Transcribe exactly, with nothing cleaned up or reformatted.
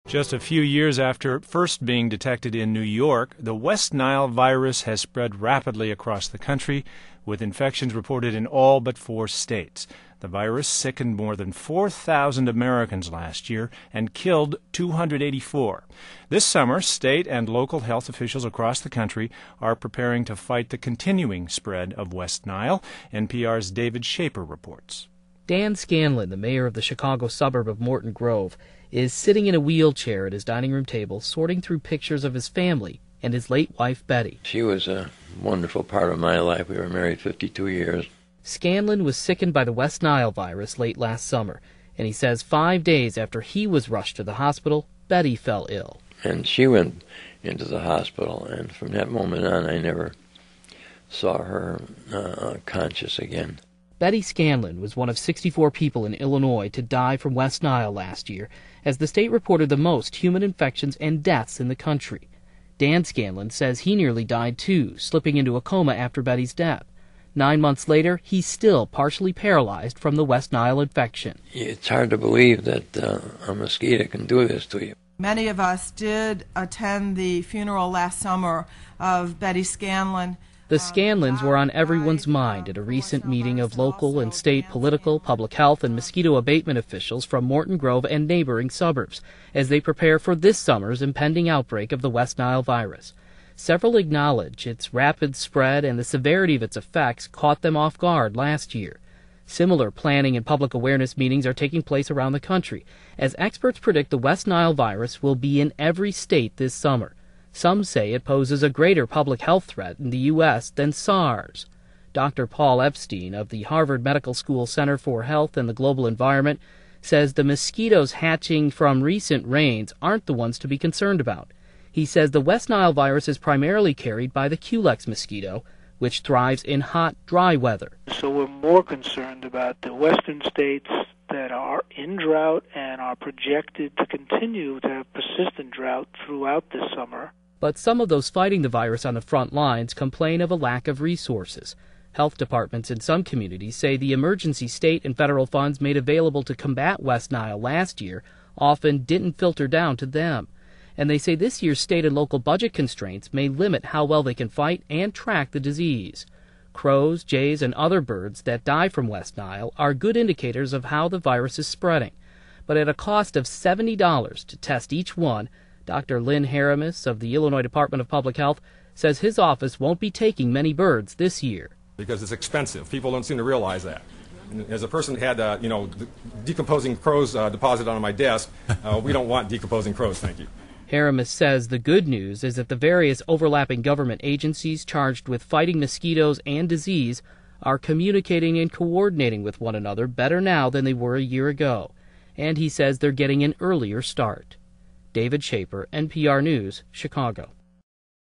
Just a few years after first being detected in New York, the West Nile virus has spread rapidly across the country, with infections reported in all but four states. The virus sickened more than four thousand Americans last year and killed two hundred eighty-four. This summer, state and local health officials across the country are preparing to fight the continuing spread of West Nile. N P R's David Shaper reports. Dan Scanlon, the mayor of the Chicago suburb of Morton Grove, is sitting in a wheelchair at his dining room table sorting through pictures of his family and his late wife, Betty. She was a wonderful part of my life. We were married fifty-two years. Scanlon was sickened by the West Nile virus late last summer, and he says five days after he was rushed to the hospital, Betty fell ill. And she went into the hospital, and from that moment on, I never saw her uh, conscious again. Betty Scanlon was one of sixty-four people in Illinois to die from West Nile last year, as the state reported the most human infections and deaths in the country. Dan Scanlon says he nearly died too, slipping into a coma after Betty's death. Nine months later, he's still partially paralyzed from the West Nile infection. It's hard to believe that uh, a mosquito can do this to you. Many of us did attend the funeral last summer of Betty Scanlon. The Scanlons were on everyone's mind at a recent meeting of local and state political, public health, and mosquito abatement officials from Morton Grove and neighboring suburbs as they prepare for this summer's impending outbreak of the West Nile virus. Several acknowledge its rapid spread and the severity of its effects caught them off guard last year. Similar planning and public awareness meetings are taking place around the country, as experts predict the West Nile virus will be in every state this summer. Some say it poses a greater public health threat in the U S than SARS. Doctor Paul Epstein of the Harvard Medical School Center for Health and the Global Environment says the mosquitoes hatching from recent rains aren't the ones to be concerned about. He says the West Nile virus is primarily carried by the Culex mosquito, which thrives in hot, dry weather. So we're more concerned about the western states that are in drought and are projected to continue to have persistent drought throughout this summer. But some of those fighting the virus on the front lines complain of a lack of resources. Health departments in some communities say the emergency state and federal funds made available to combat West Nile last year often didn't filter down to them. And they say this year's state and local budget constraints may limit how well they can fight and track the disease. Crows, jays, and other birds that die from West Nile are good indicators of how the virus is spreading. But at a cost of seventy dollars to test each one, Doctor Lynn Haramis of the Illinois Department of Public Health says his office won't be taking many birds this year. Because it's expensive. People don't seem to realize that. And as a person who had, uh, you know, decomposing crows uh, deposited on my desk, uh, we don't want decomposing crows, thank you. Haramis says the good news is that the various overlapping government agencies charged with fighting mosquitoes and disease are communicating and coordinating with one another better now than they were a year ago. And he says they're getting an earlier start. David Shaper, N P R News, Chicago.